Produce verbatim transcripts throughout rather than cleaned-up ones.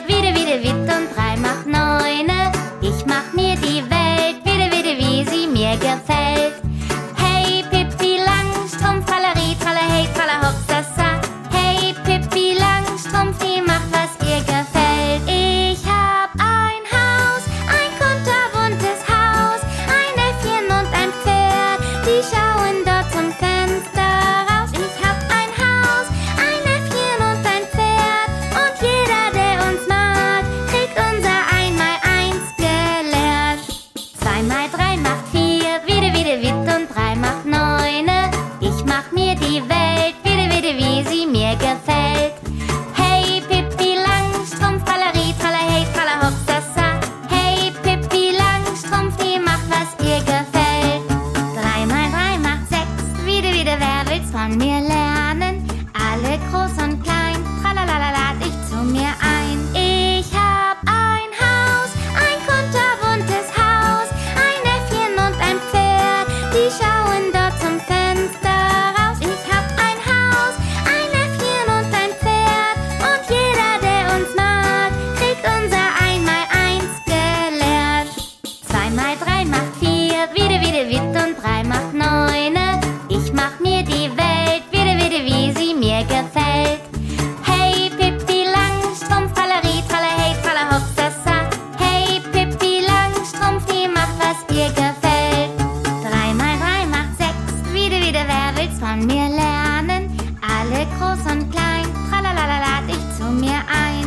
Wiede, Wiede, Witt und drei macht neune. Ich mach mir die Welt, Wiede, Wiede, wie sie mir gefällt. Hey, Pippi Langstrumpf, Tralleri, Tralle, hey, Tralle, Hoxassa. Hey, Pippi Langstrumpf, die macht, was ihr gefällt. Ich hab ein Haus, ein kunterbuntes Haus, ein Äffchen und ein Pferd, die schauen dort zum Fenster raus. Ich hab ein Haus, ein Äffchen und ein Pferd, und jeder, der uns mag, kriegt unser Einmaleins gelehrt. Zwei mal drei macht vier, Wiede, Wiede, Witt und drei macht neune. Ich mach mir die Welt, Wiede, Wiede, wie sie mir gefällt. Hey, Pippi Langstrumpf, Tralleri, Tralle, hey, Tralle, Hoxassa. Hey, Pippi Langstrumpf, die macht, was ihr gefällt. Drei mal drei macht sechs, Wiede, Wiede, wer will's von mir lernen? Alle groß und klein, tralalala, lad ich zu mir ein. Ich hab ein Haus, ein kunterbuntes Haus, ein Äffchen und ein Pferd, die schauen dort zum Fenster raus. Ich hab ein Haus, ein Äffchen und ein Pferd, und jeder, der uns mag, kriegt unser Einmaleins gelehrt. Zwei mal drei macht vier, Wiede, Wiede, Witt und drei macht neune. Ich mach mir die Welt, Wiede, Wiede, wie sie mir gefällt. Hey, Pippi Langstrumpf, Tralleri, Tralle, hey, Tralle, Hoxassa. Hey, Pippi Langstrumpf, die macht, was ihr gefällt. Drei mal drei macht sechs, Wiede, Wiede, wer will's von mir lernen? Alle groß und klein, tralalala, lad ich zu mir ein.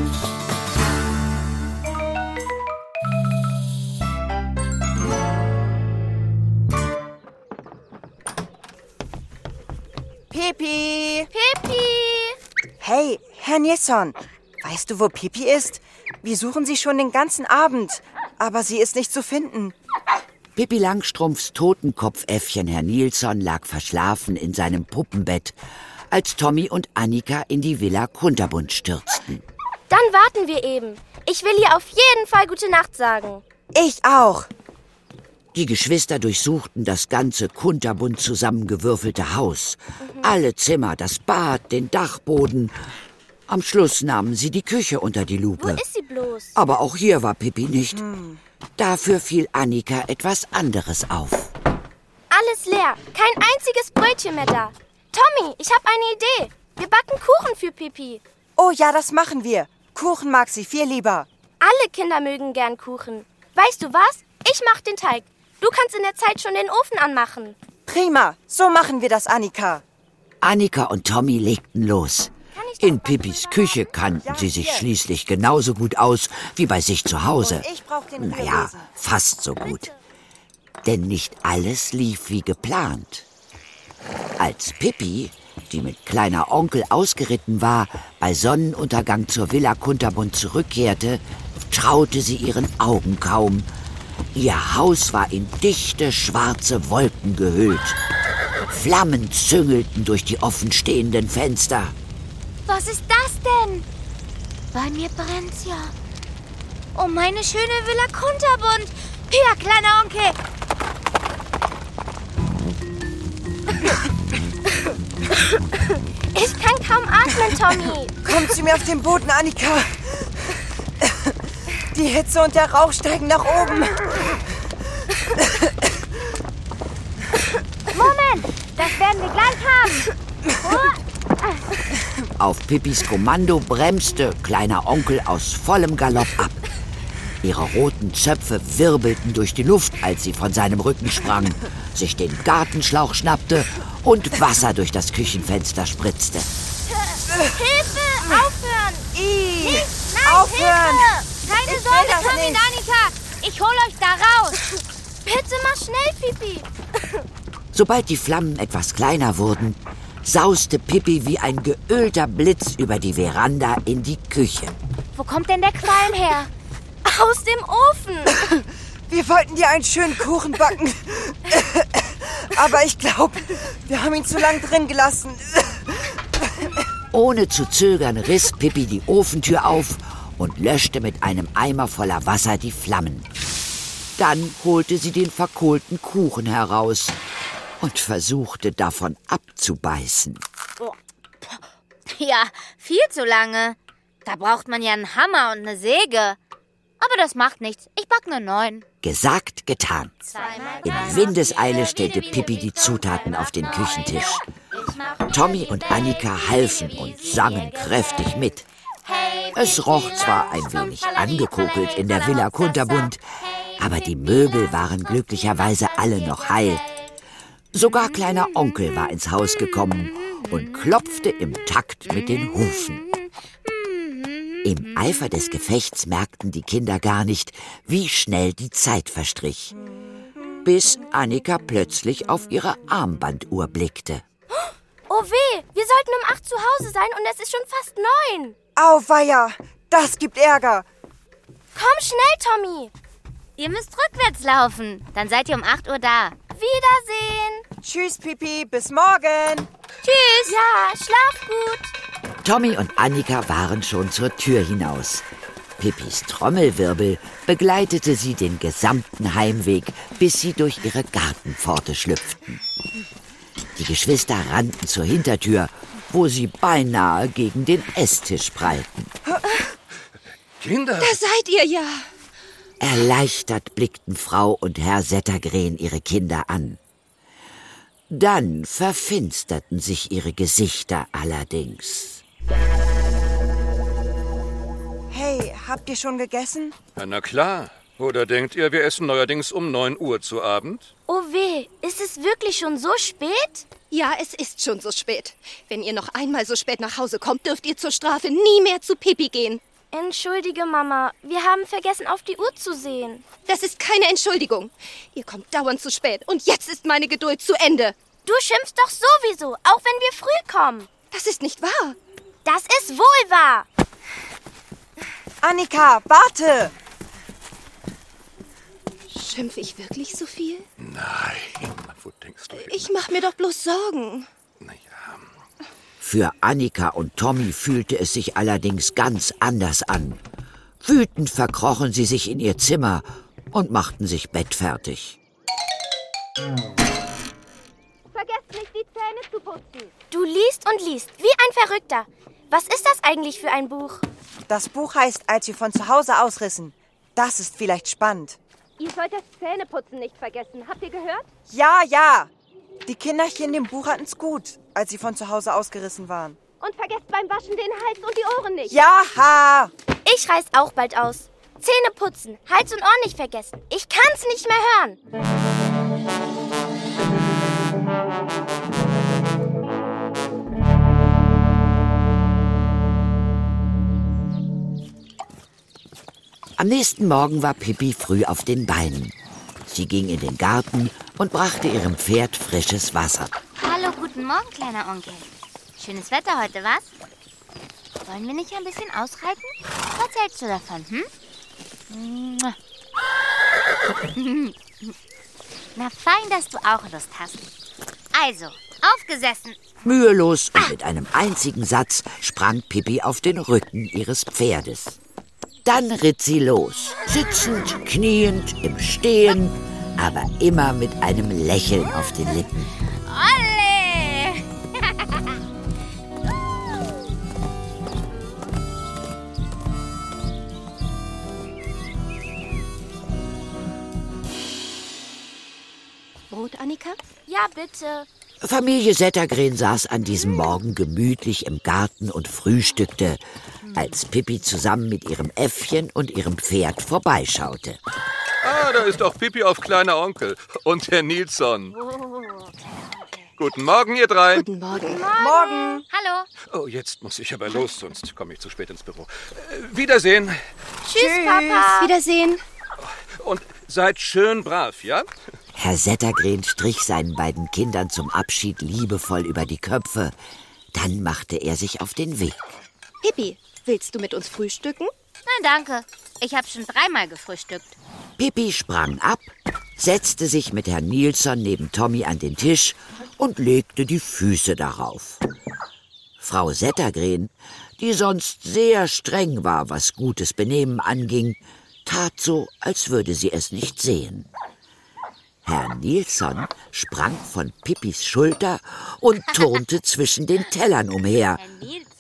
Pippi! Pippi! Hey, Herr Nielson, weißt du, wo Pippi ist? Wir suchen sie schon den ganzen Abend, aber sie ist nicht zu finden. Pippi Langstrumpfs Totenkopfäffchen Herr Nielson lag verschlafen in seinem Puppenbett, als Tommy und Annika in die Villa Kunterbunt stürzten. Dann warten wir eben. Ich will ihr auf jeden Fall gute Nacht sagen. Ich auch. Die Geschwister durchsuchten das ganze kunterbunt zusammengewürfelte Haus. Alle Zimmer, das Bad, den Dachboden. Am Schluss nahmen sie die Küche unter die Lupe. Wo ist sie bloß? Aber auch hier war Pippi nicht. Dafür fiel Annika etwas anderes auf. Alles leer. Kein einziges Brötchen mehr da. Tommy, ich habe eine Idee. Wir backen Kuchen für Pippi. Oh ja, das machen wir. Kuchen mag sie viel lieber. Alle Kinder mögen gern Kuchen. Weißt du was? Ich mach den Teig. Du kannst in der Zeit schon den Ofen anmachen. Prima, so machen wir das, Annika. Annika und Tommy legten los. In Pippis Küche kannten sie sich schließlich genauso gut aus wie bei sich zu Hause. Und ich brauch den Naja, Rühresen. fast so gut. Denn nicht alles lief wie geplant. Als Pippi, die mit kleiner Onkel ausgeritten war, bei Sonnenuntergang zur Villa Kunterbunt zurückkehrte, traute sie ihren Augen kaum. Ihr Haus war in dichte, schwarze Wolken gehüllt. Flammen züngelten durch die offenstehenden Fenster. Was ist das denn? Bei mir brennt's ja. Oh, meine schöne Villa Kunterbunt. Ja, kleiner Onkel. Ich kann kaum atmen, Tommy. Kommt zu mir auf den Boden, Annika. Die Hitze und der Rauch steigen nach oben. Moment, das werden wir gleich haben. Auf Pippis Kommando bremste kleiner Onkel aus vollem Galopp ab. Ihre roten Zöpfe wirbelten durch die Luft, als sie von seinem Rücken sprang, sich den Gartenschlauch schnappte und Wasser durch das Küchenfenster spritzte. Hilfe, aufhören. I, Nicht, nein, aufhören. Hilfe. Keine Ich Sorge, will das Tommy und nicht. Annika. Ich hol euch da raus. Bitte mach schnell, Pippi. Sobald die Flammen etwas kleiner wurden, sauste Pippi wie ein geölter Blitz über die Veranda in die Küche. Wo kommt denn der Qualm her? Aus dem Ofen. Wir wollten dir einen schönen Kuchen backen. Aber ich glaube, wir haben ihn zu lang drin gelassen. Ohne zu zögern riss Pippi die Ofentür auf und löschte mit einem Eimer voller Wasser die Flammen. Dann holte sie den verkohlten Kuchen heraus und versuchte davon abzubeißen. Ja, viel zu lange. Da braucht man ja einen Hammer und eine Säge. Aber das macht nichts. Ich back nur neun. Gesagt, getan. In Windeseile stellte Pippi die Zutaten auf den Küchentisch. Tommy und Annika halfen und sangen kräftig mit. Es roch zwar ein wenig angekokelt in der Villa Kunterbund, aber die Möbel waren glücklicherweise alle noch heil. Sogar kleiner Onkel war ins Haus gekommen und klopfte im Takt mit den Hufen. Im Eifer des Gefechts merkten die Kinder gar nicht, wie schnell die Zeit verstrich. Bis Annika plötzlich auf ihre Armbanduhr blickte. Oh weh, wir sollten um acht zu Hause sein und es ist schon fast neun. Auweia, das gibt Ärger. Komm schnell, Tommy. Ihr müsst rückwärts laufen. Dann seid ihr um acht Uhr da. Wiedersehen. Tschüss, Pippi, bis morgen. Tschüss. Ja, schlaf gut. Tommy und Annika waren schon zur Tür hinaus. Pippis Trommelwirbel begleitete sie den gesamten Heimweg, bis sie durch ihre Gartenpforte schlüpften. Die Geschwister rannten zur Hintertür, wo sie beinahe gegen den Esstisch prallten. Kinder! Da seid ihr ja! Erleichtert blickten Frau und Herr Settergren ihre Kinder an. Dann verfinsterten sich ihre Gesichter allerdings. Hey, habt ihr schon gegessen? Na klar. Oder denkt ihr, wir essen neuerdings um neun Uhr zu Abend? Oh weh, ist es wirklich schon so spät? Ja, es ist schon so spät. Wenn ihr noch einmal so spät nach Hause kommt, dürft ihr zur Strafe nie mehr zu Pippi gehen. Entschuldige, Mama, wir haben vergessen, auf die Uhr zu sehen. Das ist keine Entschuldigung. Ihr kommt dauernd zu spät und jetzt ist meine Geduld zu Ende. Du schimpfst doch sowieso, auch wenn wir früh kommen. Das ist nicht wahr. Das ist wohl wahr. Annika, warte! Schimpfe ich wirklich so viel? Nein, wo denkst du hin? Ich mach mir doch bloß Sorgen. Naja, Für Annika und Tommy fühlte es sich allerdings ganz anders an. Wütend verkrochen sie sich in ihr Zimmer und machten sich bettfertig. Vergesst nicht, die Zähne zu putzen. Du liest und liest, wie ein Verrückter. Was ist das eigentlich für ein Buch? Das Buch heißt, als wir von zu Hause ausrissen. Das ist vielleicht spannend. Ihr sollt das Zähneputzen nicht vergessen. Habt ihr gehört? Ja, ja! Die Kinderchen im Buch hatten's gut, als sie von zu Hause ausgerissen waren. Und vergesst beim Waschen den Hals und die Ohren nicht. Ja, ha! Ich reiß auch bald aus. Zähne putzen, Hals und Ohren nicht vergessen. Ich kann's nicht mehr hören. Am nächsten Morgen war Pippi früh auf den Beinen. Sie ging in den Garten und brachte ihrem Pferd frisches Wasser. Hallo, guten Morgen, kleiner Onkel. Schönes Wetter heute, was? Wollen wir nicht ein bisschen ausreiten? Was hältst du davon, hm? Na, fein, dass du auch Lust hast. Also, aufgesessen. Mühelos und mit einem einzigen Satz sprang Pippi auf den Rücken ihres Pferdes. Dann ritt sie los, sitzend, kniend, im Stehen, aber immer mit einem Lächeln auf den Lippen. Olle! Brot, Annika? Ja, bitte. Familie Settergren saß an diesem Morgen gemütlich im Garten und frühstückte, als Pippi zusammen mit ihrem Äffchen und ihrem Pferd vorbeischaute. Ah, da ist auch Pippi auf kleiner Onkel und Herr Nilsson. Guten Morgen, ihr drei. Guten Morgen. Morgen! Hallo. Oh, jetzt muss ich aber los, sonst komme ich zu spät ins Büro. Äh, Wiedersehen Tschüss, Papa. Wiedersehen. und seid schön brav, ja? Herr Settergren strich seinen beiden Kindern zum Abschied liebevoll über die Köpfe. Dann machte er sich auf den Weg. Pippi, willst du mit uns frühstücken? Nein, danke. Ich habe schon dreimal gefrühstückt. Pippi sprang ab, setzte sich mit Herrn Nilsson neben Tommy an den Tisch und legte die Füße darauf. Frau Settergren, die sonst sehr streng war, was gutes Benehmen anging, tat so, als würde sie es nicht sehen. Herr Nilsson sprang von Pippis Schulter und turnte zwischen den Tellern umher. Herr Nilsson.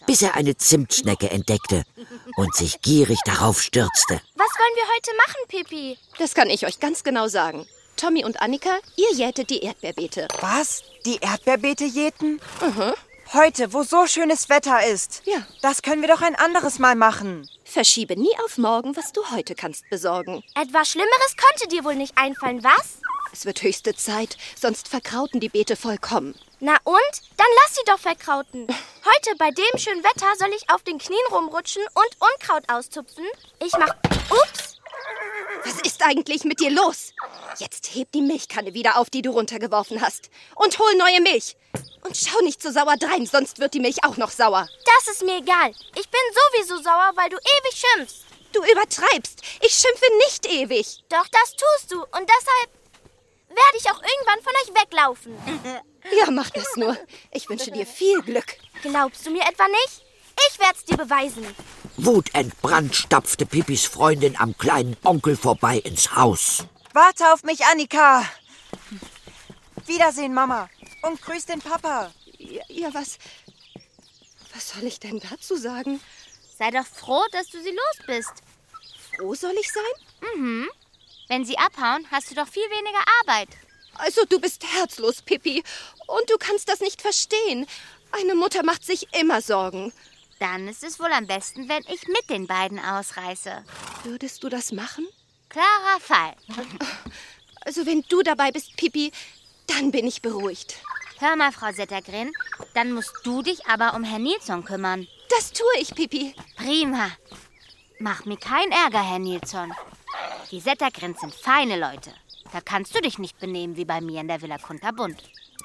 bis er eine Zimtschnecke entdeckte und sich gierig darauf stürzte. Was wollen wir heute machen, Pippi? Das kann ich euch ganz genau sagen. Tommy und Annika, ihr jätet die Erdbeerbeete. Was? Die Erdbeerbeete jäten? Mhm. Heute, wo so schönes Wetter ist. Ja. Das können wir doch ein anderes Mal machen. Verschiebe nie auf morgen, was du heute kannst besorgen. Etwas Schlimmeres konnte dir wohl nicht einfallen, was? Es wird höchste Zeit, sonst verkrauten die Beete vollkommen. Na und? Dann lass sie doch verkrauten. Heute bei dem schönen Wetter soll ich auf den Knien rumrutschen und Unkraut auszupfen. Ich mach... Ups! Was ist eigentlich mit dir los? Jetzt heb die Milchkanne wieder auf, die du runtergeworfen hast. Und hol neue Milch. Und schau nicht so sauer drein, sonst wird die Milch auch noch sauer. Das ist mir egal. Ich bin sowieso sauer, weil du ewig schimpfst. Du übertreibst. Ich schimpfe nicht ewig. Doch das tust du. Und deshalb werde ich auch irgendwann von euch weglaufen. Ja, mach das nur. Ich wünsche dir viel Glück. Glaubst du mir etwa nicht? Ich werde es dir beweisen. Wutentbrannt stapfte Pippis Freundin am kleinen Onkel vorbei ins Haus. Warte auf mich, Annika. Wiedersehen, Mama. Und grüß den Papa. Ja, ja, was... Was soll ich denn dazu sagen? Sei doch froh, dass du sie los bist. Froh soll ich sein? Mhm. Wenn sie abhauen, hast du doch viel weniger Arbeit. Also du bist herzlos, Pippi. Und du kannst das nicht verstehen. Eine Mutter macht sich immer Sorgen. Dann ist es wohl am besten, wenn ich mit den beiden ausreiße. Würdest du das machen? Klarer Fall. Also wenn du dabei bist, Pippi, dann bin ich beruhigt. Hör mal, Frau Zettergren, dann musst du dich aber um Herrn Nilsson kümmern. Das tue ich, Pippi. Prima. Mach mir keinen Ärger, Herr Nilsson. Die Zettergrens sind feine Leute. Da kannst du dich nicht benehmen wie bei mir in der Villa Kunterbunt.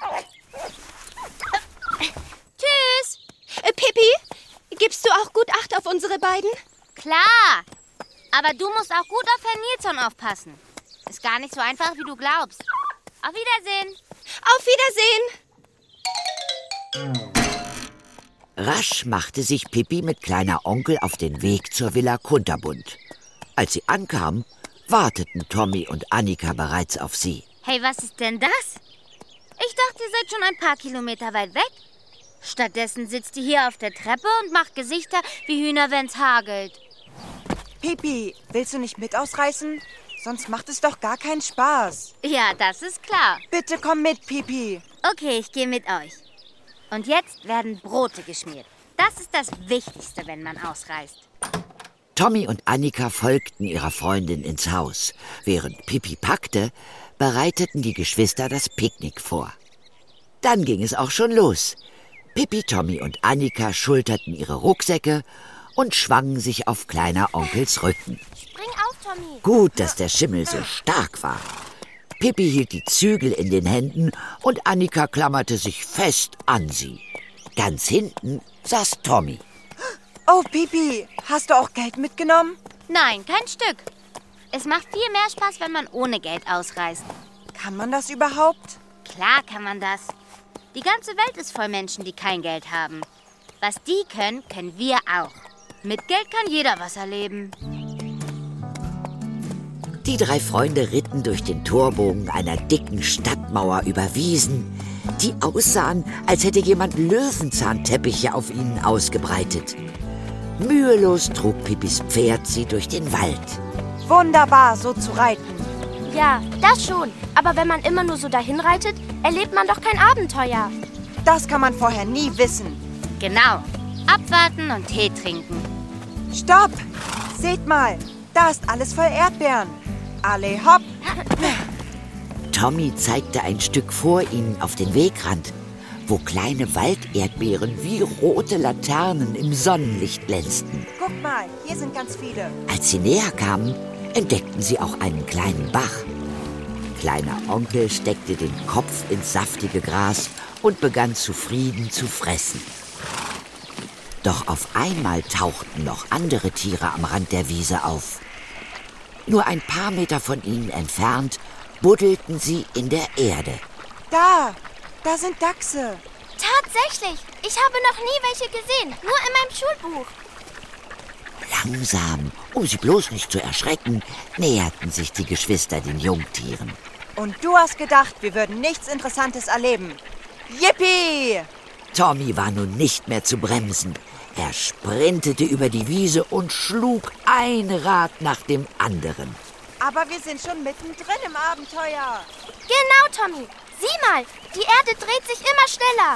Tschüss. Äh, Pippi, gibst du auch gut Acht auf unsere beiden? Klar. Aber du musst auch gut auf Herrn Nilsson aufpassen. Ist gar nicht so einfach, wie du glaubst. Auf Wiedersehen. Auf Wiedersehen. Rasch machte sich Pippi mit kleiner Onkel auf den Weg zur Villa Kunterbunt. Als sie ankam, warteten Tommy und Annika bereits auf sie. Hey, was ist denn das? Ich dachte, ihr seid schon ein paar Kilometer weit weg. Stattdessen sitzt ihr hier auf der Treppe und macht Gesichter wie Hühner, wenn's hagelt. Pipi, willst du nicht mit ausreißen? Sonst macht es doch gar keinen Spaß. Ja, das ist klar. Bitte komm mit, Pipi. Okay, ich gehe mit euch. Und jetzt werden Brote geschmiert. Das ist das Wichtigste, wenn man ausreist. Tommy und Annika folgten ihrer Freundin ins Haus. Während Pippi packte, bereiteten die Geschwister das Picknick vor. Dann ging es auch schon los. Pippi, Tommy und Annika schulterten ihre Rucksäcke und schwangen sich auf kleiner Onkels Rücken. Spring auf, Tommy. Gut, dass der Schimmel so stark war. Pippi hielt die Zügel in den Händen und Annika klammerte sich fest an sie. Ganz hinten saß Tommy. Oh, Pipi, hast du auch Geld mitgenommen? Nein, kein Stück. Es macht viel mehr Spaß, wenn man ohne Geld ausreist. Kann man das überhaupt? Klar kann man das. Die ganze Welt ist voll Menschen, die kein Geld haben. Was die können, können wir auch. Mit Geld kann jeder was erleben. Die drei Freunde ritten durch den Torbogen einer dicken Stadtmauer über Wiesen, die aussahen, als hätte jemand Löwenzahnteppiche auf ihnen ausgebreitet. Mühelos trug Pippis Pferd sie durch den Wald. Wunderbar, so zu reiten. Ja, das schon. Aber wenn man immer nur so dahin reitet, erlebt man doch kein Abenteuer. Das kann man vorher nie wissen. Genau. Abwarten und Tee trinken. Stopp! Seht mal, da ist alles voll Erdbeeren. Alle hopp! Tommy zeigte ein Stück vor ihnen auf den Wegrand, wo kleine Walderdbeeren wie rote Laternen im Sonnenlicht glänzten. Guck mal, hier sind ganz viele. Als sie näher kamen, entdeckten sie auch einen kleinen Bach. Kleiner Onkel steckte den Kopf ins saftige Gras und begann zufrieden zu fressen. Doch auf einmal tauchten noch andere Tiere am Rand der Wiese auf. Nur ein paar Meter von ihnen entfernt buddelten sie in der Erde. Da, da sind Dachse. Tatsächlich. Ich habe noch nie welche gesehen. Nur in meinem Schulbuch. Langsam, um sie bloß nicht zu erschrecken, näherten sich die Geschwister den Jungtieren. Und du hast gedacht, wir würden nichts Interessantes erleben. Yippie! Tommy war nun nicht mehr zu bremsen. Er sprintete über die Wiese und schlug ein Rad nach dem anderen. Aber wir sind schon mittendrin im Abenteuer. Genau, Tommy. Sieh mal, die Erde dreht sich immer schneller.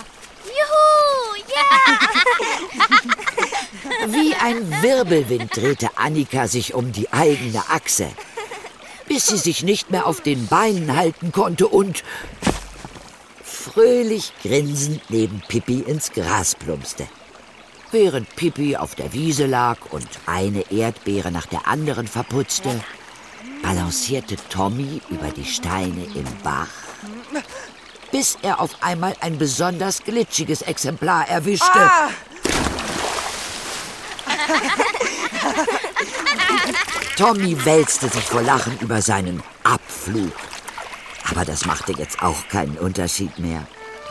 Juhu, yeah! Wie ein Wirbelwind drehte Annika sich um die eigene Achse, bis sie sich nicht mehr auf den Beinen halten konnte und fröhlich grinsend neben Pippi ins Gras plumpste. Während Pippi auf der Wiese lag und eine Erdbeere nach der anderen verputzte, balancierte Tommy über die Steine im Bach, bis er auf einmal ein besonders glitschiges Exemplar erwischte. Ah! Tommy wälzte sich vor Lachen über seinen Abflug. Aber das machte jetzt auch keinen Unterschied mehr.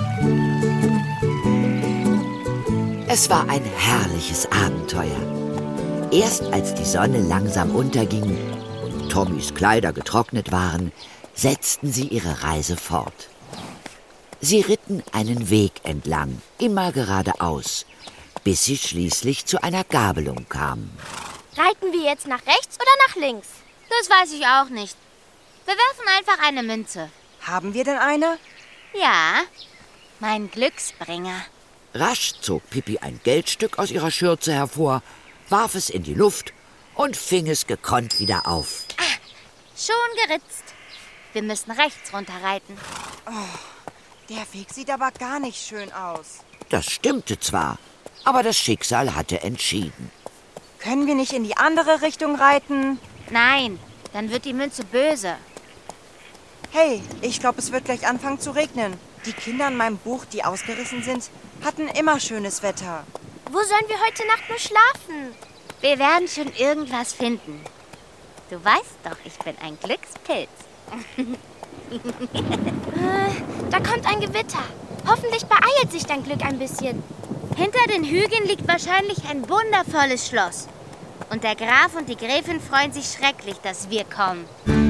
Es war ein herrliches Abenteuer. Erst als die Sonne langsam unterging und Tommys Kleider getrocknet waren, setzten sie ihre Reise fort. Sie ritten einen Weg entlang, immer geradeaus, bis sie schließlich zu einer Gabelung kamen. Reiten wir jetzt nach rechts oder nach links? Das weiß ich auch nicht. Wir werfen einfach eine Münze. Haben wir denn eine? Ja, mein Glücksbringer. Rasch zog Pippi ein Geldstück aus ihrer Schürze hervor, warf es in die Luft und fing es gekonnt wieder auf. Ah, schon geritzt. Wir müssen rechts runterreiten. Oh, der Weg sieht aber gar nicht schön aus. Das stimmte zwar, aber das Schicksal hatte entschieden. Können wir nicht in die andere Richtung reiten? Nein, dann wird die Münze böse. Hey, ich glaube, es wird gleich anfangen zu regnen. Die Kinder in meinem Buch, die ausgerissen sind, hatten immer schönes Wetter. Wo sollen wir heute Nacht nur schlafen? Wir werden schon irgendwas finden. Du weißt doch, ich bin ein Glückspilz. äh, da kommt ein Gewitter. Hoffentlich beeilt sich dein Glück ein bisschen. Hinter den Hügeln liegt wahrscheinlich ein wundervolles Schloss. Und der Graf und die Gräfin freuen sich schrecklich, dass wir kommen.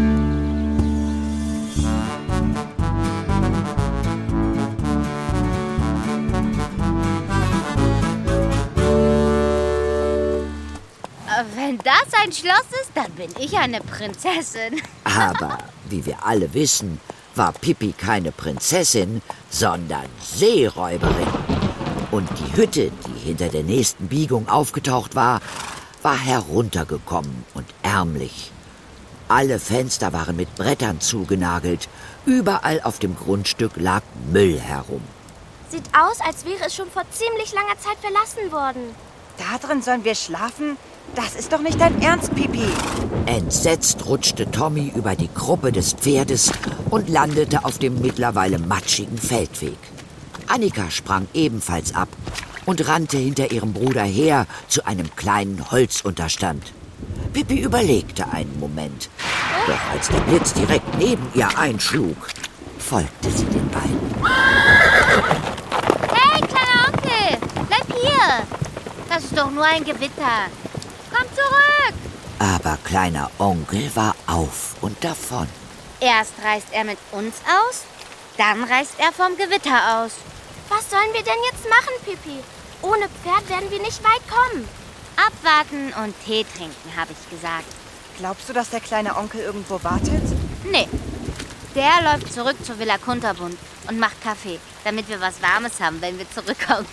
Wenn das ein Schloss ist, dann bin ich eine Prinzessin. Aber, wie wir alle wissen, war Pippi keine Prinzessin, sondern Seeräuberin. Und die Hütte, die hinter der nächsten Biegung aufgetaucht war, war heruntergekommen und ärmlich. Alle Fenster waren mit Brettern zugenagelt. Überall auf dem Grundstück lag Müll herum. Sieht aus, als wäre es schon vor ziemlich langer Zeit verlassen worden. Da drin sollen wir schlafen? Das ist doch nicht dein Ernst, Pippi. Entsetzt rutschte Tommy über die Kruppe des Pferdes und landete auf dem mittlerweile matschigen Feldweg. Annika sprang ebenfalls ab und rannte hinter ihrem Bruder her zu einem kleinen Holzunterstand. Pippi überlegte einen Moment. Doch als der Blitz direkt neben ihr einschlug, folgte sie den beiden. Hey, kleiner Onkel, bleib hier. Das ist doch nur ein Gewitter. Komm zurück! Aber kleiner Onkel war auf und davon. Erst reist er mit uns aus, dann reist er vom Gewitter aus. Was sollen wir denn jetzt machen, Pippi? Ohne Pferd werden wir nicht weit kommen. Abwarten und Tee trinken, habe ich gesagt. Glaubst du, dass der kleine Onkel irgendwo wartet? Nee. Der läuft zurück zur Villa Kunterbund und macht Kaffee, damit wir was Warmes haben, wenn wir zurückkommen.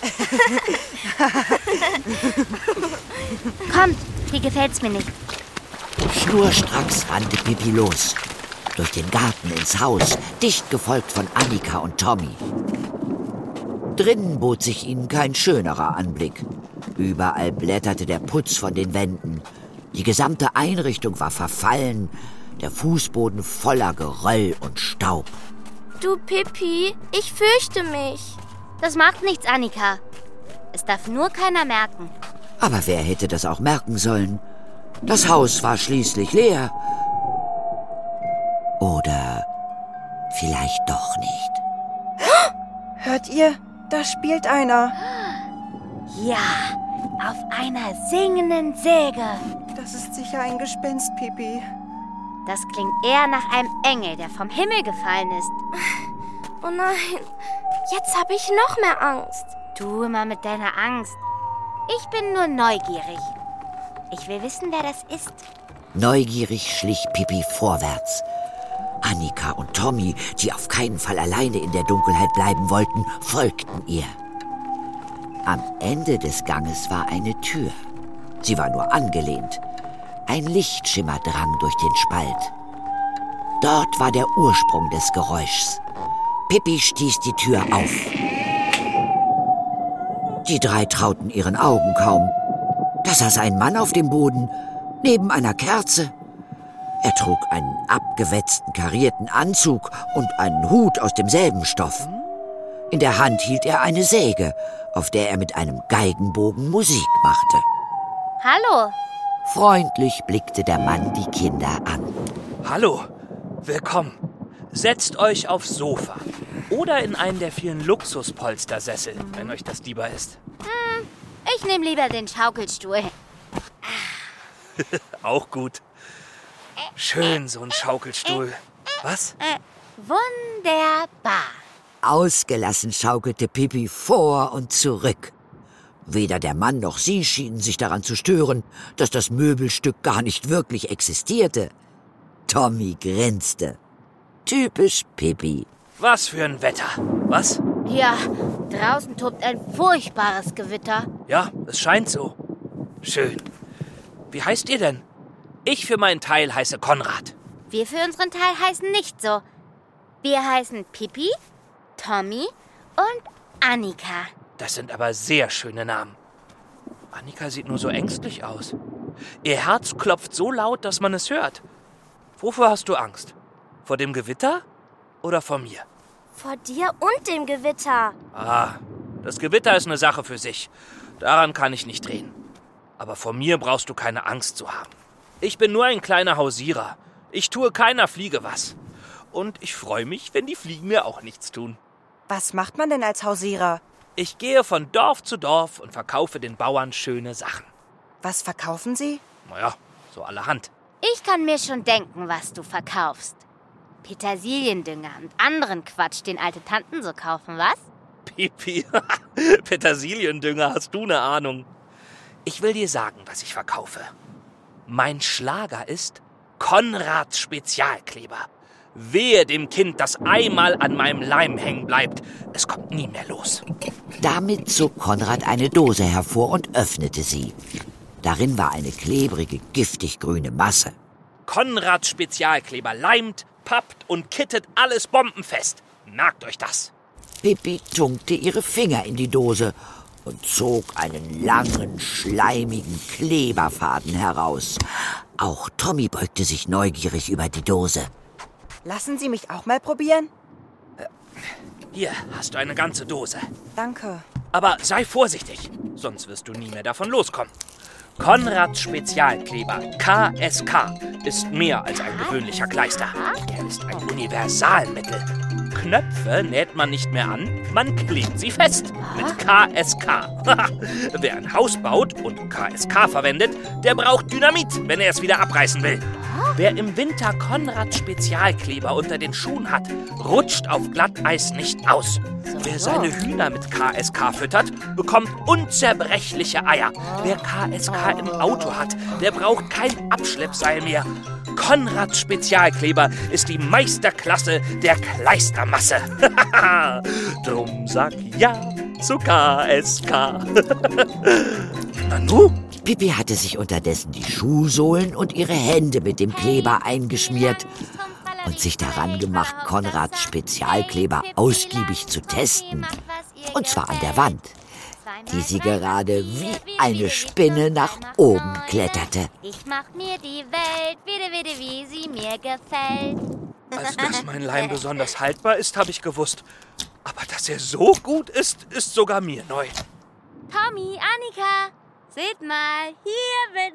Kommt, hier gefällt's mir nicht. Schnurstracks rannte Pippi los. Durch den Garten ins Haus, dicht gefolgt von Annika und Tommy. Drinnen bot sich ihnen kein schönerer Anblick. Überall blätterte der Putz von den Wänden. Die gesamte Einrichtung war verfallen, der Fußboden voller Geröll und Staub. Du, Pippi, ich fürchte mich. Das macht nichts, Annika. Es darf nur keiner merken. Aber wer hätte das auch merken sollen? Das Haus war schließlich leer. Oder vielleicht doch nicht. Hört ihr? Da spielt einer. Ja, auf einer singenden Säge. Das ist sicher ein Gespenst, Pippi. Das klingt eher nach einem Engel, der vom Himmel gefallen ist. Oh nein, jetzt habe ich noch mehr Angst. Du immer mit deiner Angst. Ich bin nur neugierig. Ich will wissen, wer das ist. Neugierig schlich Pippi vorwärts. Annika und Tommy, die auf keinen Fall alleine in der Dunkelheit bleiben wollten, folgten ihr. Am Ende des Ganges war eine Tür. Sie war nur angelehnt. Ein Lichtschimmer drang durch den Spalt. Dort war der Ursprung des Geräuschs. Pippi stieß die Tür auf. Die drei trauten ihren Augen kaum. Da saß ein Mann auf dem Boden, neben einer Kerze. Er trug einen abgewetzten, karierten Anzug und einen Hut aus demselben Stoff. In der Hand hielt er eine Säge, auf der er mit einem Geigenbogen Musik machte. Hallo. Freundlich blickte der Mann die Kinder an. Hallo, willkommen. Setzt euch aufs Sofa oder in einen der vielen Luxuspolstersessel, wenn euch das lieber ist. Hm, ich nehme lieber den Schaukelstuhl. Auch gut. Schön, so ein Schaukelstuhl. Was? Wunderbar. Ausgelassen schaukelte Pippi vor und zurück. Weder der Mann noch sie schienen sich daran zu stören, dass das Möbelstück gar nicht wirklich existierte. Tommy grinste. Typisch Pippi. Was für ein Wetter. Was? Ja, draußen tobt ein furchtbares Gewitter. Ja, es scheint so. Schön. Wie heißt ihr denn? Ich für meinen Teil heiße Konrad. Wir für unseren Teil heißen nicht so. Wir heißen Pippi, Tommy und Annika. Das sind aber sehr schöne Namen. Annika sieht nur so ängstlich aus. Ihr Herz klopft so laut, dass man es hört. Wovor hast du Angst? Vor dem Gewitter oder vor mir? Vor dir und dem Gewitter. Ah, das Gewitter ist eine Sache für sich. Daran kann ich nicht drehen. Aber vor mir brauchst du keine Angst zu haben. Ich bin nur ein kleiner Hausierer. Ich tue keiner Fliege was. Und ich freue mich, wenn die Fliegen mir auch nichts tun. Was macht man denn als Hausierer? Ich gehe von Dorf zu Dorf und verkaufe den Bauern schöne Sachen. Was verkaufen Sie? Naja, so allerhand. Ich kann mir schon denken, was du verkaufst. Petersiliendünger und anderen Quatsch, den alte Tanten so kaufen, was? Pipi, Petersiliendünger, hast du eine Ahnung? Ich will dir sagen, was ich verkaufe. Mein Schlager ist Konrads Spezialkleber. Wehe dem Kind, das einmal an meinem Leim hängen bleibt. Es kommt nie mehr los. Damit zog Konrad eine Dose hervor und öffnete sie. Darin war eine klebrige, giftig grüne Masse. Konrads Spezialkleber leimt, pappt und kittet alles bombenfest. Merkt euch das. Pippi tunkte ihre Finger in die Dose und zog einen langen, schleimigen Kleberfaden heraus. Auch Tommy beugte sich neugierig über die Dose. Lassen Sie mich auch mal probieren? Hier hast du eine ganze Dose. Danke. Aber sei vorsichtig, sonst wirst du nie mehr davon loskommen. Konrads Spezialkleber K S K ist mehr als ein gewöhnlicher Kleister. Er ist ein Universalmittel. Knöpfe näht man nicht mehr an, man klebt sie fest mit K S K. Wer ein Haus baut und K S K verwendet, der braucht Dynamit, wenn er es wieder abreißen will. Wer im Winter Konrads Spezialkleber unter den Schuhen hat, rutscht auf Glatteis nicht aus. Wer seine Hühner mit K S K füttert, bekommt unzerbrechliche Eier. Wer K S K im Auto hat, der braucht kein Abschleppseil mehr. Konrads Spezialkleber ist die Meisterklasse der Kleistermasse. Drum sag ja zu K S K. Nanu? Pippi hatte sich unterdessen die Schuhsohlen und ihre Hände mit dem Kleber eingeschmiert und sich daran gemacht, Konrads Spezialkleber ausgiebig zu testen. Und zwar an der Wand, die sie gerade wie eine Spinne nach oben kletterte. Ich mach mir die Welt wieder, wieder, wie sie mir gefällt. Also, dass mein Leim besonders haltbar ist, habe ich gewusst. Aber dass er so gut ist, ist sogar mir neu. Tommy, Annika, seht mal, hier bin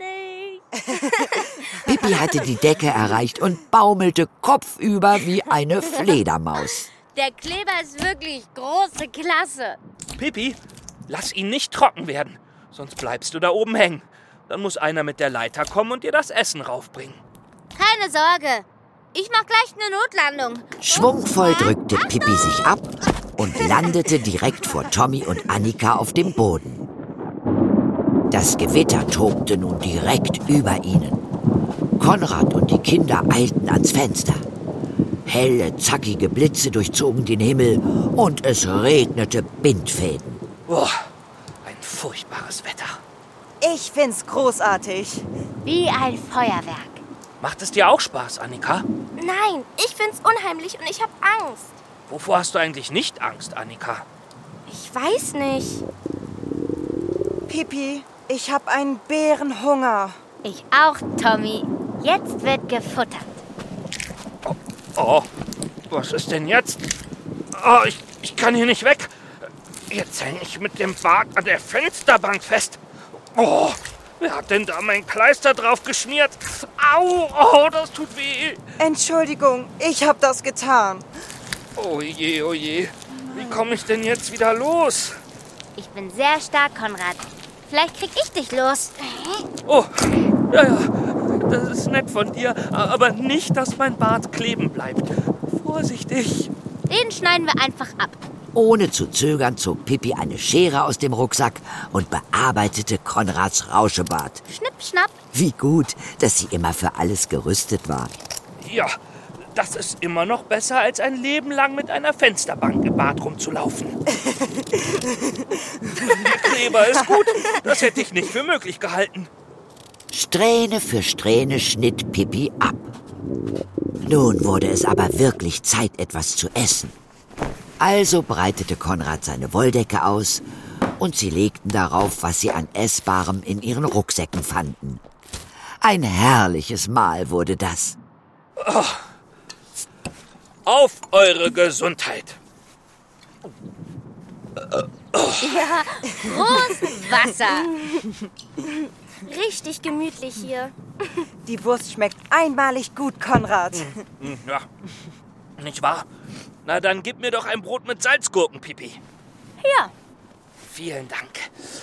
ich. Pippi hatte die Decke erreicht und baumelte kopfüber wie eine Fledermaus. Der Kleber ist wirklich große Klasse. Pippi, lass ihn nicht trocken werden, sonst bleibst du da oben hängen. Dann muss einer mit der Leiter kommen und dir das Essen raufbringen. Keine Sorge, ich mach gleich eine Notlandung. Schwungvoll drückte Pippi sich ab und landete direkt vor Tommy und Annika auf dem Boden. Das Gewitter tobte nun direkt über ihnen. Konrad und die Kinder eilten ans Fenster. Helle, zackige Blitze durchzogen den Himmel und es regnete Bindfäden. Boah, ein furchtbares Wetter. Ich find's großartig. Wie ein Feuerwerk. Macht es dir auch Spaß, Annika? Nein, ich find's unheimlich und ich hab Angst. Wovor hast du eigentlich nicht Angst, Annika? Ich weiß nicht. Pipi, ich hab einen Bärenhunger. Ich auch, Tommy. Jetzt wird gefuttert. Oh, was ist denn jetzt? Oh, ich, ich kann hier nicht weg. Jetzt hänge ich mit dem Bart an der Fensterbank fest. Oh, wer hat denn da mein Kleister drauf geschmiert? Au, oh, das tut weh. Entschuldigung, ich hab das getan. Oh je, oh je. Wie komme ich denn jetzt wieder los? Ich bin sehr stark, Konrad. Vielleicht krieg ich dich los. Oh, ja, ja, das ist nett von dir, aber nicht, dass mein Bart kleben bleibt. Vorsichtig. Den schneiden wir einfach ab. Ohne zu zögern zog Pippi eine Schere aus dem Rucksack und bearbeitete Konrads Rauschebart. Schnipp, schnapp. Wie gut, dass sie immer für alles gerüstet war. Ja, das ist immer noch besser, als ein Leben lang mit einer Fensterbank im Bad rumzulaufen. Der Kleber ist gut, das hätte ich nicht für möglich gehalten. Strähne für Strähne schnitt Pippi ab. Nun wurde es aber wirklich Zeit, etwas zu essen. Also breitete Konrad seine Wolldecke aus und sie legten darauf, was sie an Essbarem in ihren Rucksäcken fanden. Ein herrliches Mahl wurde das. Oh. Auf eure Gesundheit. Ja, großes Wasser. Richtig gemütlich hier. Die Wurst schmeckt einmalig gut, Konrad. Ja, nicht wahr? Na, dann gib mir doch ein Brot mit Salzgurken, Pipi. Ja. Vielen Dank.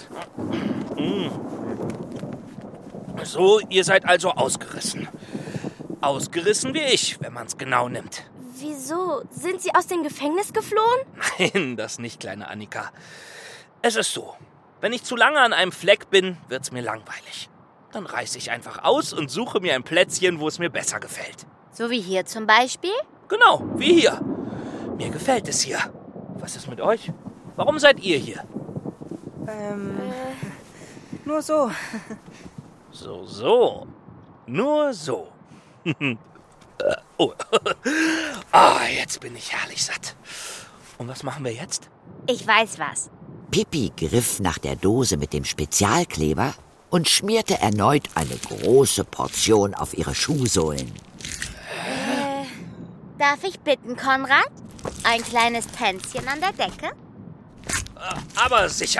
So, ihr seid also ausgerissen. Ausgerissen wie ich, wenn man's genau nimmt. Wieso? Sind Sie aus dem Gefängnis geflohen? Nein, das nicht, kleine Annika. Es ist so, wenn ich zu lange an einem Fleck bin, wird's mir langweilig. Dann reiße ich einfach aus und suche mir ein Plätzchen, wo es mir besser gefällt. So wie hier zum Beispiel? Genau, wie hier. Mir gefällt es hier. Was ist mit euch? Warum seid ihr hier? Ähm, nur so. So, so. Nur so. äh, oh. Ah, jetzt bin ich herrlich satt. Und was machen wir jetzt? Ich weiß was. Pippi griff nach der Dose mit dem Spezialkleber und schmierte erneut eine große Portion auf ihre Schuhsohlen. Äh, darf ich bitten, Konrad? Ein kleines Tänzchen an der Decke? Aber sicher.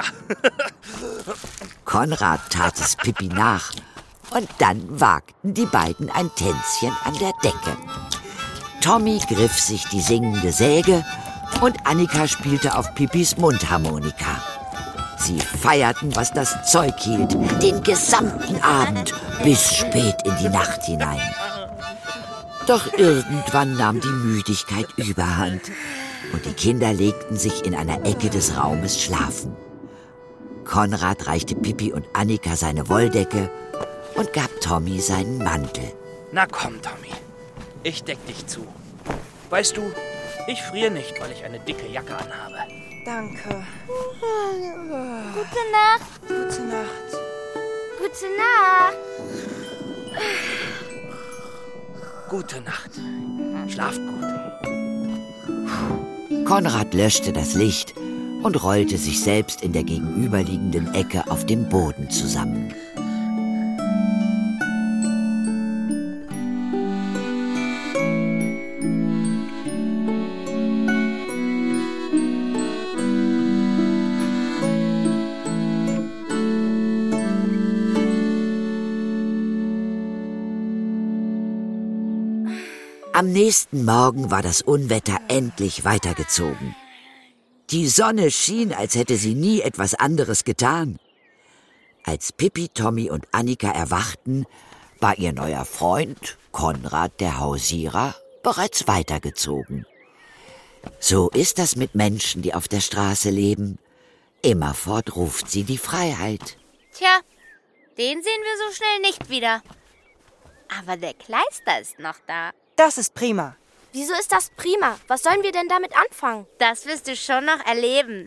Konrad tat es Pippi nach und dann wagten die beiden ein Tänzchen an der Decke. Tommy griff sich die singende Säge und Annika spielte auf Pippis Mundharmonika. Sie feierten, was das Zeug hielt, den gesamten Abend bis spät in die Nacht hinein. Doch irgendwann nahm die Müdigkeit überhand und die Kinder legten sich in einer Ecke des Raumes schlafen. Konrad reichte Pippi und Annika seine Wolldecke und gab Tommy seinen Mantel. Na komm, Tommy. Ich deck dich zu. Weißt du, ich friere nicht, weil ich eine dicke Jacke anhabe. Danke. Gute Nacht. Gute Nacht. Gute Nacht. Gute Nacht. Schlaft gut. Konrad löschte das Licht und rollte sich selbst in der gegenüberliegenden Ecke auf dem Boden zusammen. Am nächsten Morgen war das Unwetter endlich weitergezogen. Die Sonne schien, als hätte sie nie etwas anderes getan. Als Pippi, Tommy und Annika erwachten, war ihr neuer Freund, Konrad der Hausierer, bereits weitergezogen. So ist das mit Menschen, die auf der Straße leben. Immerfort ruft sie die Freiheit. Tja, Den sehen wir so schnell nicht wieder. Aber der Kleister ist noch da. Das ist prima. Wieso ist das prima? Was sollen wir denn damit anfangen? Das wirst du schon noch erleben.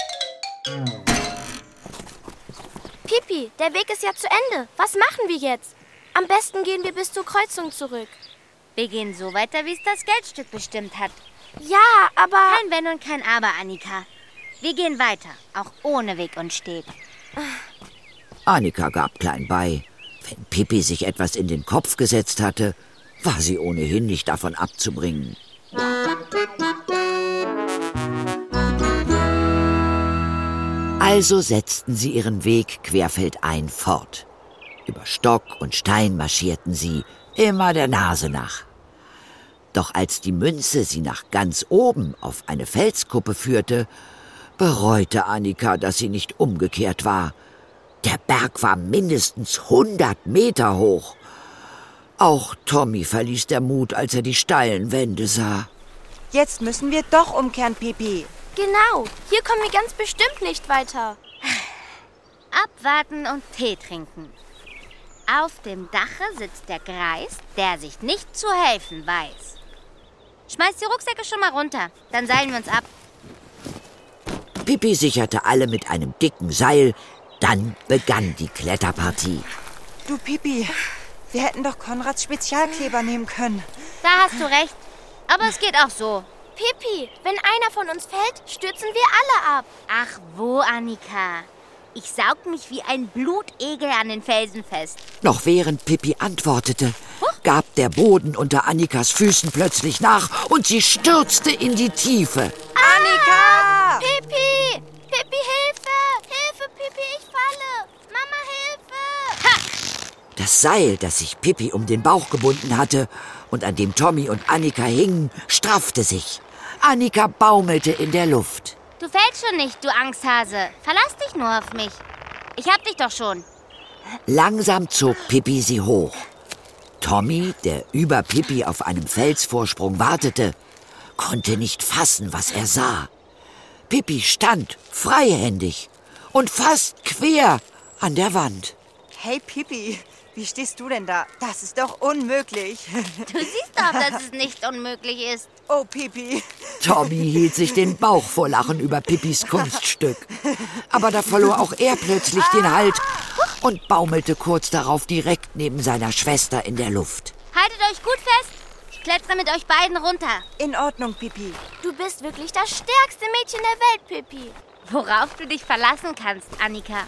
Pipi, der Weg ist ja zu Ende. Was machen wir jetzt? Am besten gehen wir bis zur Kreuzung zurück. Wir gehen so weiter, wie es das Geldstück bestimmt hat. Ja, aber... Kein Wenn und kein Aber, Annika. Wir gehen weiter, auch ohne Weg und Steg. Annika gab klein bei. Wenn Pippi sich etwas in den Kopf gesetzt hatte, war sie ohnehin nicht davon abzubringen. Also setzten sie ihren Weg querfeldein fort. Über Stock und Stein marschierten sie, immer der Nase nach. Doch als die Münze sie nach ganz oben auf eine Felskuppe führte, bereute Annika, dass sie nicht umgekehrt war. Der Berg war mindestens hundert Meter hoch. Auch Tommy verließ der Mut, als er die steilen Wände sah. Jetzt müssen wir doch umkehren, Pipi. Genau, hier kommen wir ganz bestimmt nicht weiter. Abwarten und Tee trinken. Auf dem Dache sitzt der Greis, der sich nicht zu helfen weiß. Schmeiß die Rucksäcke schon mal runter, dann seilen wir uns ab. Pippi sicherte alle mit einem dicken Seil. Dann begann die Kletterpartie. Du, Pipi, wir hätten doch Konrads Spezialkleber nehmen können. Da hast du recht, aber es geht auch so. Pipi, wenn einer von uns fällt, stürzen wir alle ab. Ach wo, Annika? Ich saug mich wie ein Blutegel an den Felsen fest. Noch während Pippi antwortete, gab der Boden unter Annikas Füßen plötzlich nach und sie stürzte in die Tiefe. Annika! Pipi! Pipi, Hilfe! Hilfe, Pipi, ich falle! Mama, Hilfe! Ha! Das Seil, das sich Pippi um den Bauch gebunden hatte und an dem Tommy und Annika hingen, straffte sich. Annika baumelte in der Luft. Du fällst schon nicht, du Angsthase. Verlass dich nur auf mich. Ich hab dich doch schon. Langsam zog Pippi sie hoch. Tommy, der über Pippi auf einem Felsvorsprung wartete, konnte nicht fassen, was er sah. Pippi stand freihändig und fast quer an der Wand. Hey, Pipi, wie stehst du denn da? Das ist doch unmöglich. Du siehst doch, dass es nicht unmöglich ist. Oh, Pipi. Tommy hielt sich den Bauch vor Lachen über Pippis Kunststück. Aber da verlor auch er plötzlich den Halt und baumelte kurz darauf direkt neben seiner Schwester in der Luft. Haltet euch gut fest. Ich klettere mit euch beiden runter. In Ordnung, Pipi. Du bist wirklich das stärkste Mädchen der Welt, Pipi. Worauf du dich verlassen kannst, Annika.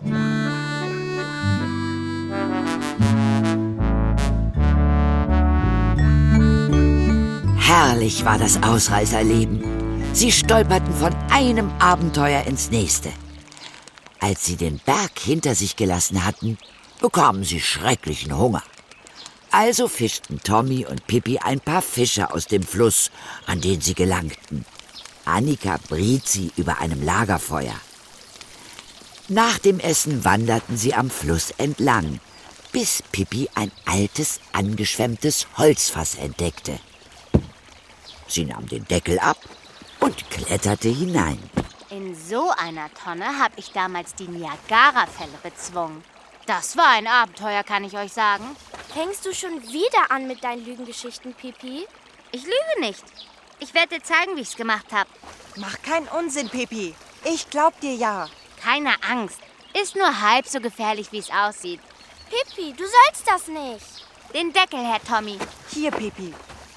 Herrlich war das Ausreißerleben. Sie stolperten von einem Abenteuer ins nächste. Als sie den Berg hinter sich gelassen hatten, bekamen sie schrecklichen Hunger. Also fischten Tommy und Pippi ein paar Fische aus dem Fluss, an den sie gelangten. Annika briet sie über einem Lagerfeuer. Nach dem Essen wanderten sie am Fluss entlang, bis Pippi ein altes, angeschwemmtes Holzfass entdeckte. Sie nahm den Deckel ab und kletterte hinein. In so einer Tonne habe ich damals die Niagara-Fälle bezwungen. Das war ein Abenteuer, kann ich euch sagen. Fängst du schon wieder an mit deinen Lügengeschichten, Pipi? Ich lüge nicht. Ich werde dir zeigen, wie ich es gemacht habe. Mach keinen Unsinn, Pipi. Ich glaub dir ja. Keine Angst. Ist nur halb so gefährlich, wie es aussieht. Pipi, du sollst das nicht. Den Deckel, Herr Tommy. Hier, Pipi.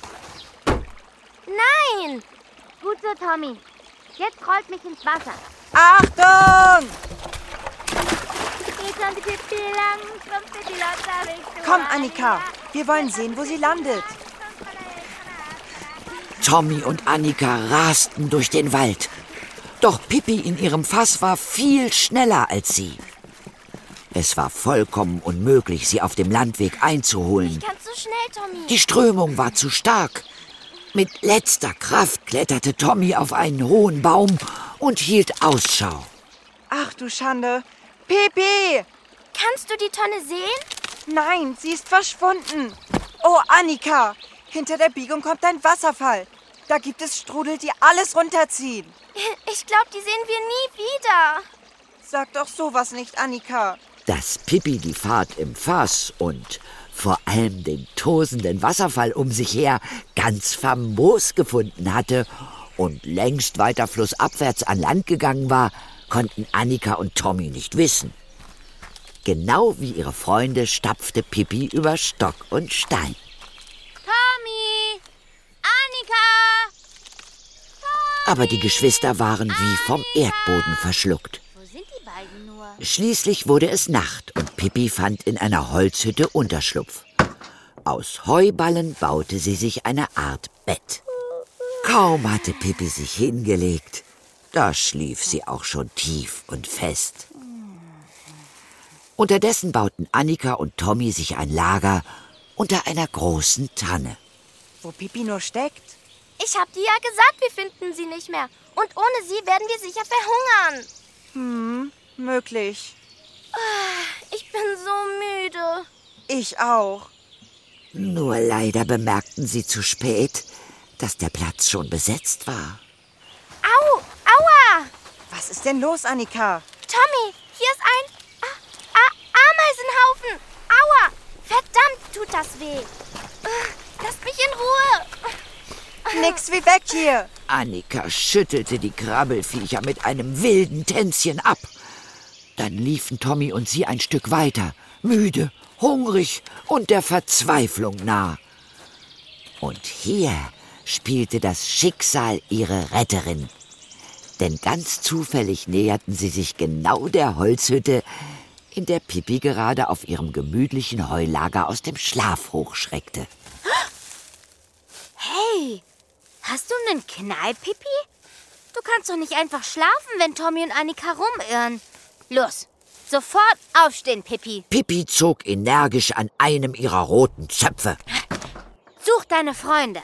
Nein! Gut so, Tommy. Jetzt rollt mich ins Wasser. Achtung! Hier kommt die Pippi lang, kommt die Lotta Richtung. Komm, Annika. Wir wollen sehen, wo sie landet. Tommy und Annika rasten durch den Wald. Doch Pippi in ihrem Fass war viel schneller als sie. Es war vollkommen unmöglich, sie auf dem Landweg einzuholen. Nicht ganz so schnell, Tommy. Die Strömung war zu stark. Mit letzter Kraft kletterte Tommy auf einen hohen Baum und hielt Ausschau. Ach du Schande. Pipi! Kannst du die Tonne sehen? Nein, sie ist verschwunden. Oh, Annika, hinter der Biegung kommt ein Wasserfall. Da gibt es Strudel, die alles runterziehen. Ich glaube, die sehen wir nie wieder. Sag doch sowas nicht, Annika. Dass Pippi die Fahrt im Fass und vor allem den tosenden Wasserfall um sich her ganz famos gefunden hatte und längst weiter flussabwärts an Land gegangen war, konnten Annika und Tommy nicht wissen. Genau wie ihre Freunde stapfte Pippi über Stock und Stein. Tommy! Annika! Tommy! Aber die Geschwister waren wie vom Erdboden verschluckt. Wo sind die beiden nur? Schließlich wurde es Nacht und Pippi fand in einer Holzhütte Unterschlupf. Aus Heuballen baute sie sich eine Art Bett. Kaum hatte Pippi sich hingelegt, da schlief sie auch schon tief und fest. Unterdessen bauten Annika und Tommy sich ein Lager unter einer großen Tanne. Wo Pippi nur steckt. Ich hab dir ja gesagt, wir finden sie nicht mehr. Und ohne sie werden wir sicher verhungern. Hm, möglich. Ich bin so müde. Ich auch. Nur leider bemerkten sie zu spät, dass der Platz schon besetzt war. Au, aua! Was ist denn los, Annika? Tommy, hier ist ein A A Ameisenhaufen. Aua! Verdammt, tut das weh. Lasst mich in Ruhe. Nix wie weg hier. Annika schüttelte die Krabbelfiecher mit einem wilden Tänzchen ab. Dann liefen Tommy und sie ein Stück weiter, müde, hungrig und der Verzweiflung nah. Und hier spielte das Schicksal ihre Retterin. Denn ganz zufällig näherten sie sich genau der Holzhütte, in der Pippi gerade auf ihrem gemütlichen Heulager aus dem Schlaf hochschreckte. Hey, hast du einen Knall, Pippi? Du kannst doch nicht einfach schlafen, wenn Tommy und Annika rumirren. Los, sofort aufstehen, Pippi. Pippi zog energisch an einem ihrer roten Zöpfe. Such deine Freunde.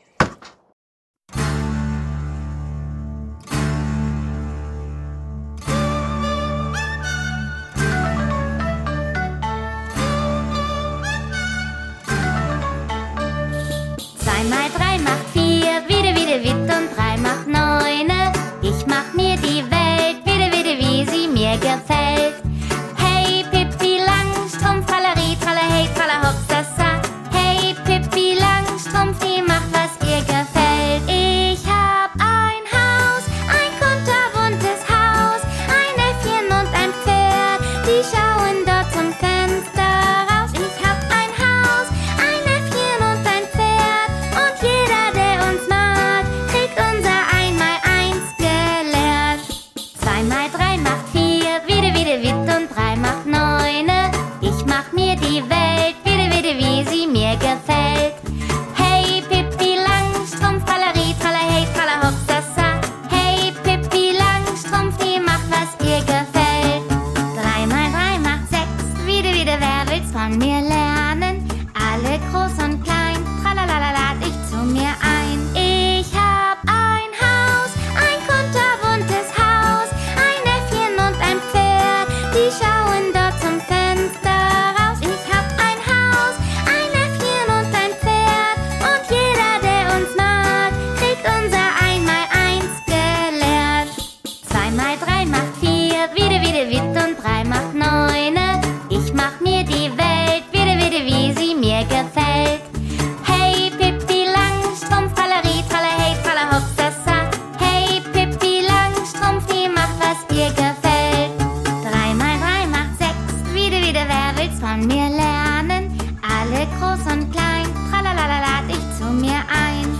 Zwei mal drei macht vier, wieder, wieder, witt und drei macht neune. Ich mach mir die Welt, wieder, wieder, wie sie mir gefällt. Hey, Pippi Langstrumpf, tralleri, tralle, hey, tralle, hoppsasa. Hey, Pippi Langstrumpf, die macht, was ihr gefällt. Ich hab ein Haus, ein kunterbuntes Haus, ein Äffchen und ein Pferd, die schauen dort zum Fenster raus. Ich hab ein Haus, ein Äffchen und ein Pferd, und jeder, der uns mag, kriegt unser Einmaleins gelehrt. Zwei mal drei macht vier, wieder, wieder, witt und drei macht neune. Ich mach mir die Welt, wieder, wieder, wie sie mir gefällt. Hey, Pippi Langstrumpf, tralleri, tralle, hey, tralle, hoppsasa. Hey, Pippi Langstrumpf, die macht, was ihr gefällt. Drei mal drei macht sechs, wieder, wieder, wer will's von mir lernen? Alle groß und klein, tralalala, lad ich zu mir ein. Ich hab ein Haus, ein kunterbuntes Haus, ein Äffchen und ein Pferd, die schauen dort zum Fenster raus. Ich hab ein Haus, ein Äffchen und ein Pferd, und jeder, der uns mag, kriegt unser Einmaleins gelehrt. Zwei mal drei macht vier, wieder, wieder, witt und drei macht neune. Ich mach mir die Welt, wieder, wieder, wie sie mir gefällt. Hey, Pippi Langstrumpf, tralleri, tralle, hey, tralle, hoppsasa. Hey, Pippi Langstrumpf, die macht, was ihr gefällt. Drei mal drei macht sechs, wieder, wieder, wer will's von mir lernen? Alle groß und klein, tralalala, lad ich zu mir ein.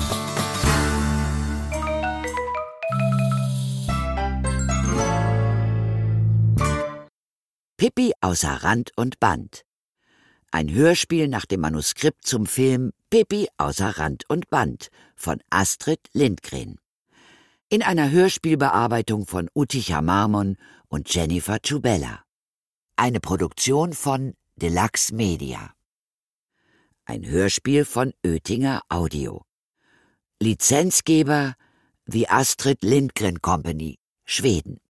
Pippi außer Rand und Band. Ein Hörspiel nach dem Manuskript zum Film Pippi außer Rand und Band von Astrid Lindgren. In einer Hörspielbearbeitung von Uticha Marmon und Jennifer Chubella. Eine Produktion von Deluxe Media. Ein Hörspiel von Oetinger Audio. Lizenzgeber The Astrid Lindgren Company, Schweden.